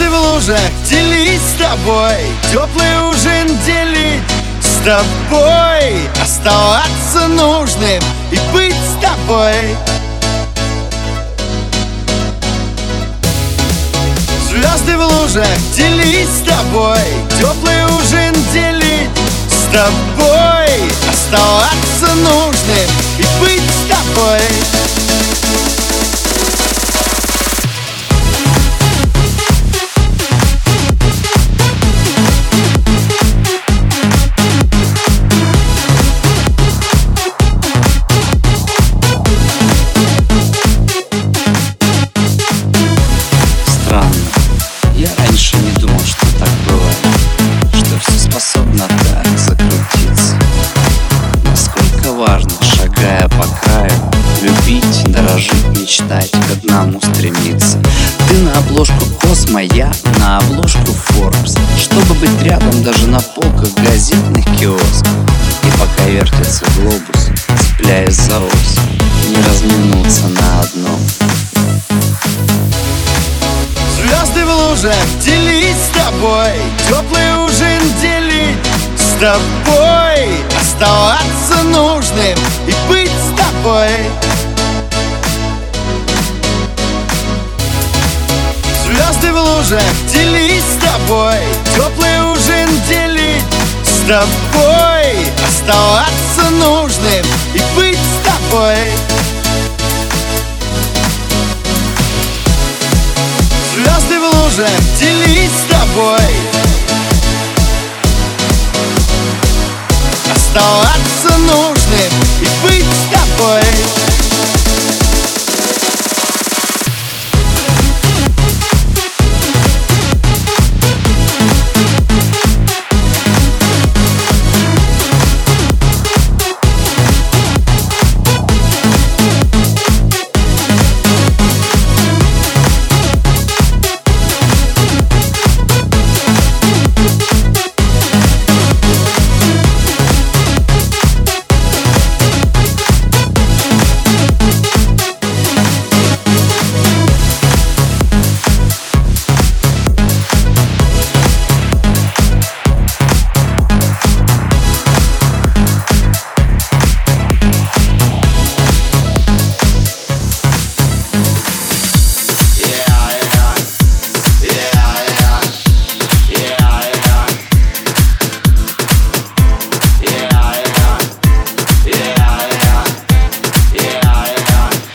Звезды в лужах делить с тобой, теплый ужин делить с тобой, оставаться нужным и быть с тобой. Звезды в лужах делить с тобой, теплый ужин делить с тобой, оставаться нужным и быть с тобой. Я раньше не думал, что так бывает, что все способно так закрутиться. Насколько важно, шагая по краю, любить, дорожить, мечтать, к одному стремиться. Ты на обложку Космо, я на обложку Forbes, чтобы быть рядом даже на полках газетных киосков. И пока вертится глобус, цепляясь за ось, не разминуться на одном. Звезды в лужах делить с тобой, теплый ужин делить с тобой, оставаться нужным и быть с тобой. Звезды в лужах делить с тобой, теплый ужин делить с тобой, оставаться нужным и быть с тобой. Звезды в лужах делить с тобой, оставаться нужным и быть с тобой.